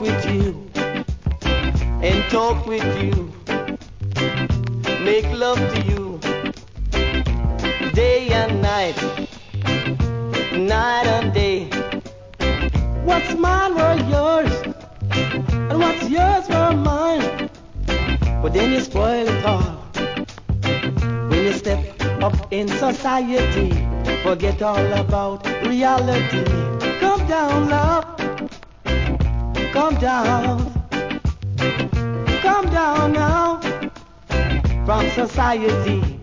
with you and talk with you, make love to you day and night, night and day. What's mine were yours, and what's yours were mine. But then you spoil it all when you step up in society. Forget all about reality. Come down, love. Come down. Come down now from society.